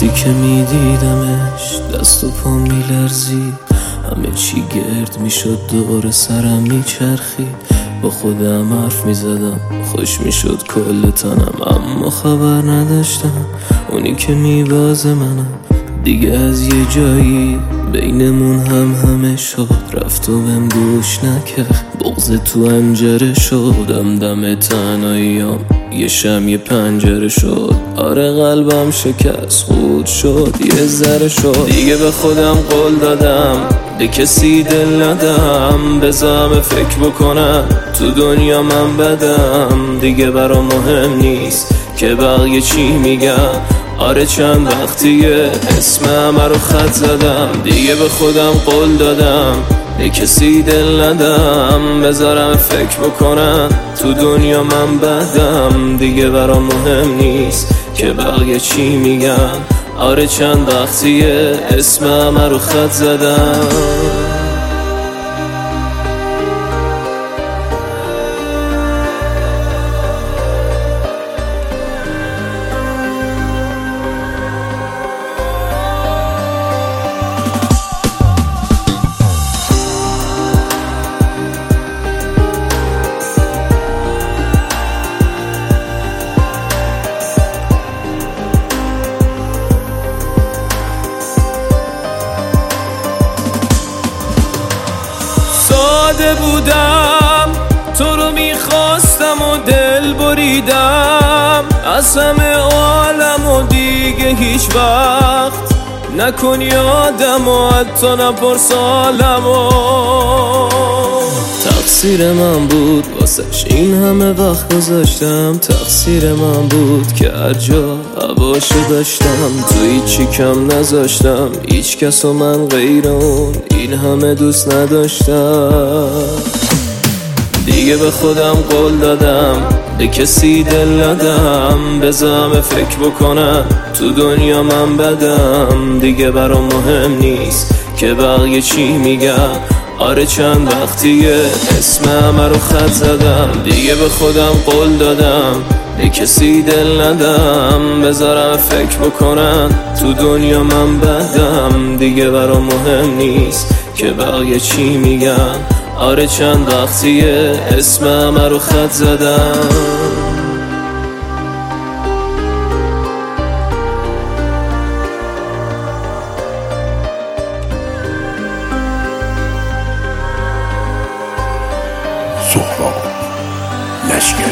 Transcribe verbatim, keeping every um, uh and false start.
وقتی که میدیدمش دست و پا میلرزید، همه چی گرد میشد دور سرم میچرخید. با خودم حرف میزدم خوش میشد کل تنم، اما خبر نداشتم اونی که میبازه منم. دیگه از یه جایی بینمون هم همه شد، رفت و بهم گوش نکرد، بغض تو انجره شدم. دم تنهاییام یه شم یه پنجره شد، آره قلبم شکست خود شد یه ذره شد. دیگه به خودم قول دادم به کسی دل ندم، بذارم فکر بکنم تو دنیا من بدم. دیگه برام مهم نیست که بقیه چی میگن، آره چند وقتیه اسم همه رو خط زدم. دیگه به خودم قول دادم به کسی دل ندم، بذارم فکر بکنم تو دنیا من بدم. دیگه برام مهم نیست که بقیه چی میگن، آره چند وقتیه اسم همه رو خط زدم. ساده بودم تو رو میخواستم و دل بریدم، از همه عالم و دیگه هیچ وقت نکن یادم و حتی نپرس حالم و تقصیر من بود واسش این همه وقت گذاشتم، تقصیر من بود که هر جا هواشو داشتم تو هیچی کم نذاشتم. هیچ کس و من غیر اون این همه دوست نداشتم. دیگه به خودم قول دادم به کسی دل ندم، بذارم فکر بکنم تو دنیا من بدم. دیگه برام مهم نیست که بقیه چی میگن، آره چند وقتیه اسم همه رو خط زدم. دیگه به خودم قول دادم به کسی دل ندم، بذارم فکر بکنم تو دنیا من بدم. دیگه برام مهم نیست که بقیه چی میگن، آره چند وقتیه اسم همه رو خط زدم. سهراب لشکری.